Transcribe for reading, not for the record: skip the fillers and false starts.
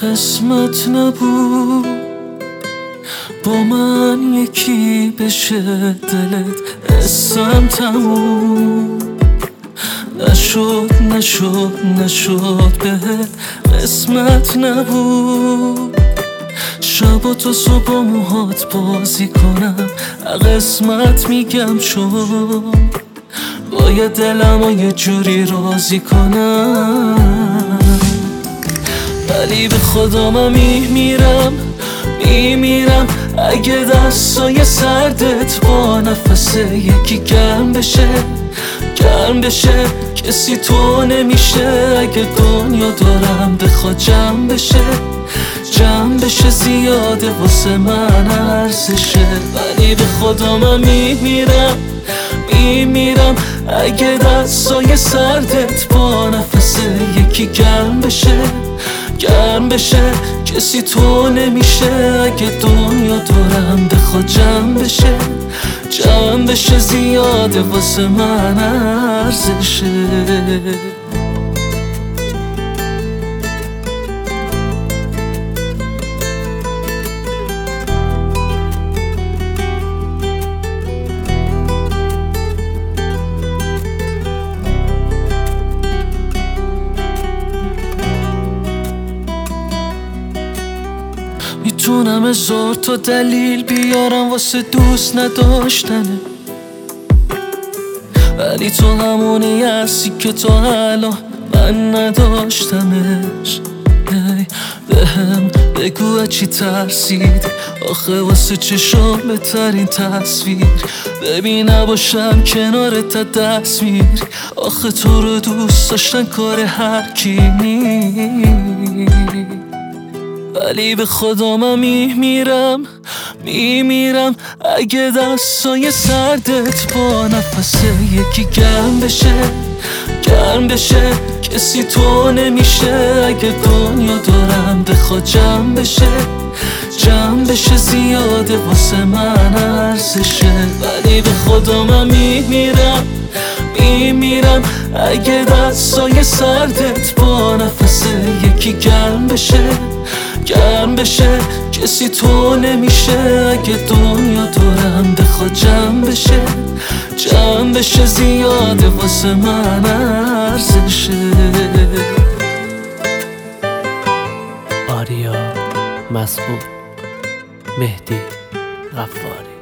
قسمت نبود با من یکی بشه دلت اسم تموم نشد بهت قسمت نبود شب و تا صبح موهات بازی کنم قسمت میگم چون باید دلمو یه جوری راضی کنم ولی به خدا من میمیرم اگه دستای سردت با نفس یکی گرم بشه کسی تو نمیشه اگه دنیا دارم بخواد جمع بشه زیاده واسه من ارزشه ولی به خدا من میمیرم اگه دستای سردت با نفس یکی گرم بشه کسی تو نمیشه اگه دنیا دارم بخواد جمع بشه زیاده واسه من ارزشه میتونم 1000 تا دلیل بیارم واسه دوست نداشتنه ولی تو همونی هستی که تا الان من نداشتمش بهم بگو چی ترسید آخه واسه چشام بهترین تصویر ببین نباشم کنارت دست میری آخه تو رو دوست داشتن کار هر کی نیست ولی به خدا من میمیرم اگه دستای سردت با نفس یکی گرم بشه کسی تو نمیشه اگه دنیا دارم بخواد جمع بشه زیاده واسه من ارزشه ولی به خدا من میمیرم اگه دستای سردت با نفس یکی گرم بشه کسی تو نمیشه اگه دنیا دارم بخواد جمع بشه زیاده واسه من ارزشه آریا مسعود مهدی غفاری